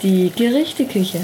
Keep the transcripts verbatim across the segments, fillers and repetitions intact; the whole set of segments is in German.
Die Gerichteküche.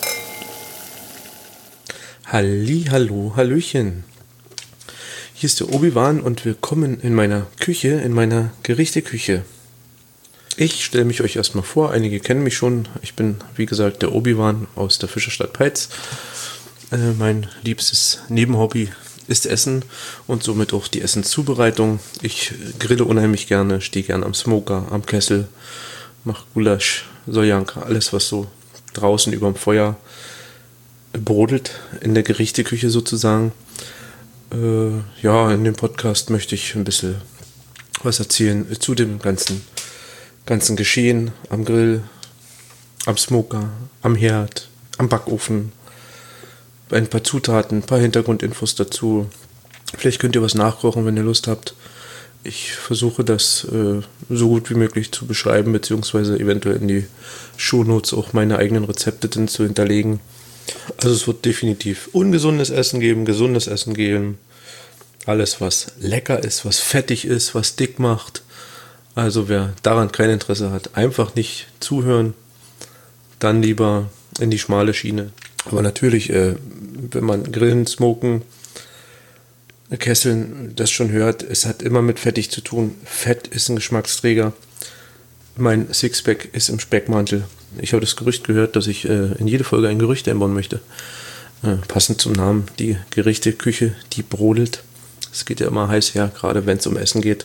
Halli, hallo, hallöchen. Hier ist der Obi-Wan und willkommen in meiner Küche, in meiner Gerichteküche. Ich stelle mich euch erstmal vor, einige kennen mich schon. Ich bin, wie gesagt, der Obi-Wan aus der Fischerstadt Peitz. Äh, mein liebstes Nebenhobby ist Essen und somit auch die Essenszubereitung. Ich grille unheimlich gerne, stehe gerne am Smoker, am Kessel, mache Gulasch, Soljanka, alles was so draußen überm Feuer brodelt, in der Gerichteküche sozusagen. Äh, ja, in dem Podcast möchte ich ein bisschen was erzählen zu dem ganzen, ganzen Geschehen am Grill, am Smoker, am Herd, am Backofen. Ein paar Zutaten, ein paar Hintergrundinfos dazu. Vielleicht könnt ihr was nachkochen, wenn ihr Lust habt. Ich versuche das äh, so gut wie möglich zu beschreiben, beziehungsweise eventuell in die Shownotes auch meine eigenen Rezepte dann zu hinterlegen. Also es wird definitiv ungesundes Essen geben, gesundes Essen geben. Alles, was lecker ist, was fettig ist, was dick macht. Also wer daran kein Interesse hat, einfach nicht zuhören. Dann lieber in die schmale Schiene. Aber natürlich, äh, wenn man Grillen, Smoken, Kesseln das schon hört, es hat immer mit fettig zu tun. Fett ist ein Geschmacksträger. Mein Sixpack ist im Speckmantel. Ich habe das Gerücht gehört, dass ich äh, in jede Folge ein Gerücht einbauen möchte. Äh, passend zum Namen, die Gerichteküche, die brodelt. Es geht ja immer heiß her, gerade wenn es um Essen geht.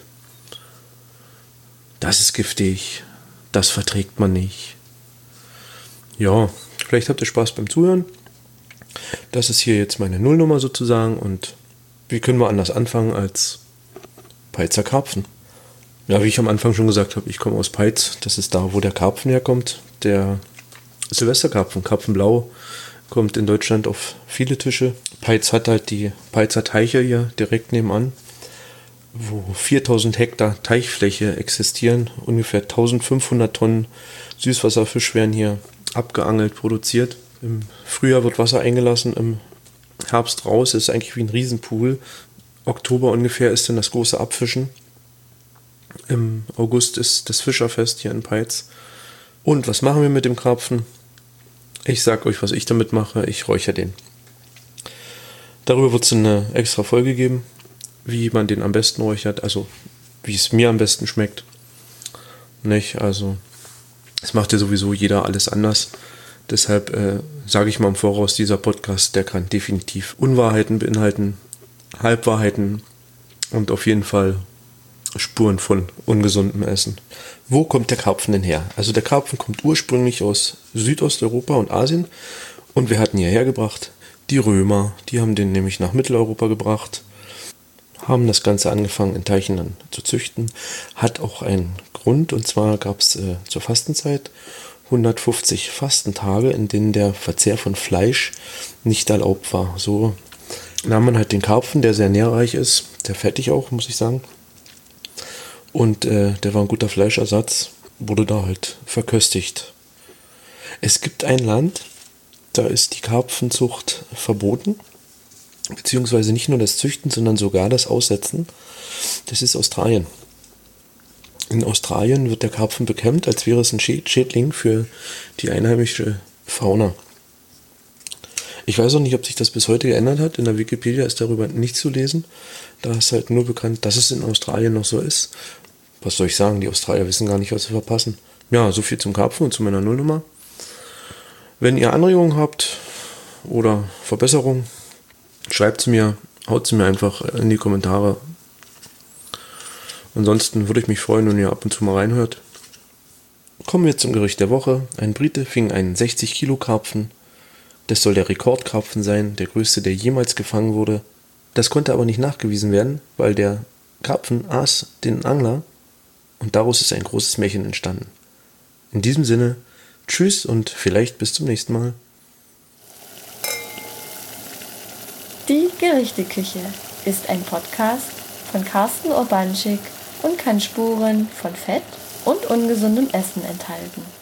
Das ist giftig, das verträgt man nicht. Ja, vielleicht habt ihr Spaß beim Zuhören. Das ist hier jetzt meine Nullnummer sozusagen und wie können wir anders anfangen als Peitzer Karpfen? Ja, wie ich am Anfang schon gesagt habe, ich komme aus Peitz. Das ist da, wo der Karpfen herkommt. Der Silvesterkarpfen, Karpfenblau, kommt in Deutschland auf viele Tische. Peitz hat halt die Peitzer Teiche hier direkt nebenan, wo viertausend Hektar Teichfläche existieren. Ungefähr eintausendfünfhundert Tonnen Süßwasserfisch werden hier abgeangelt, produziert. Im Frühjahr wird Wasser eingelassen, im Herbst raus, ist eigentlich wie ein Riesenpool. Oktober ungefähr ist dann das große Abfischen. Im August ist das Fischerfest hier in Peitz. Und was machen wir mit dem Karpfen? Ich sag euch, was ich damit mache. Ich räuchere den. Darüber wird es eine extra Folge geben, wie man den am besten räuchert, also wie es mir am besten schmeckt. Nicht? Also es macht ja sowieso jeder alles anders. Deshalb äh, sage ich mal im Voraus, dieser Podcast, der kann definitiv Unwahrheiten beinhalten, Halbwahrheiten und auf jeden Fall Spuren von ungesundem Essen. Wo kommt der Karpfen denn her? Also der Karpfen kommt ursprünglich aus Südosteuropa und Asien und wer hat ihn hierher gebracht? Die Römer, die haben den nämlich nach Mitteleuropa gebracht, haben das Ganze angefangen in Teichen dann zu züchten. Hat auch einen Grund und zwar gab es äh, zur Fastenzeit hundertfünfzig Fastentage, in denen der Verzehr von Fleisch nicht erlaubt war. So nahm man halt den Karpfen, der sehr nährreich ist, sehr fettig auch, muss ich sagen. Und äh, der war ein guter Fleischersatz, wurde da halt verköstigt. Es gibt ein Land, da ist die Karpfenzucht verboten, beziehungsweise nicht nur das Züchten, sondern sogar das Aussetzen. Das ist Australien. In Australien wird der Karpfen bekämpft, als wäre es ein Schädling für die einheimische Fauna. Ich weiß auch nicht, ob sich das bis heute geändert hat. In der Wikipedia ist darüber nicht zu lesen. Da ist halt nur bekannt, dass es in Australien noch so ist. Was soll ich sagen? Die Australier wissen gar nicht, was sie verpassen. Ja, so viel zum Karpfen und zu meiner Nullnummer. Wenn ihr Anregungen habt oder Verbesserungen, schreibt sie mir, haut sie mir einfach in die Kommentare. Ansonsten würde ich mich freuen, wenn ihr ab und zu mal reinhört. Kommen wir zum Gericht der Woche. Ein Brite fing einen sechzig Kilo Karpfen. Das soll der Rekordkarpfen sein, der größte, der jemals gefangen wurde. Das konnte aber nicht nachgewiesen werden, weil der Karpfen aß den Angler und daraus ist ein großes Märchen entstanden. In diesem Sinne, tschüss und vielleicht bis zum nächsten Mal. Die Gerichteküche ist ein Podcast von Carsten Urbanschik und kann Spuren von Fett und ungesundem Essen enthalten.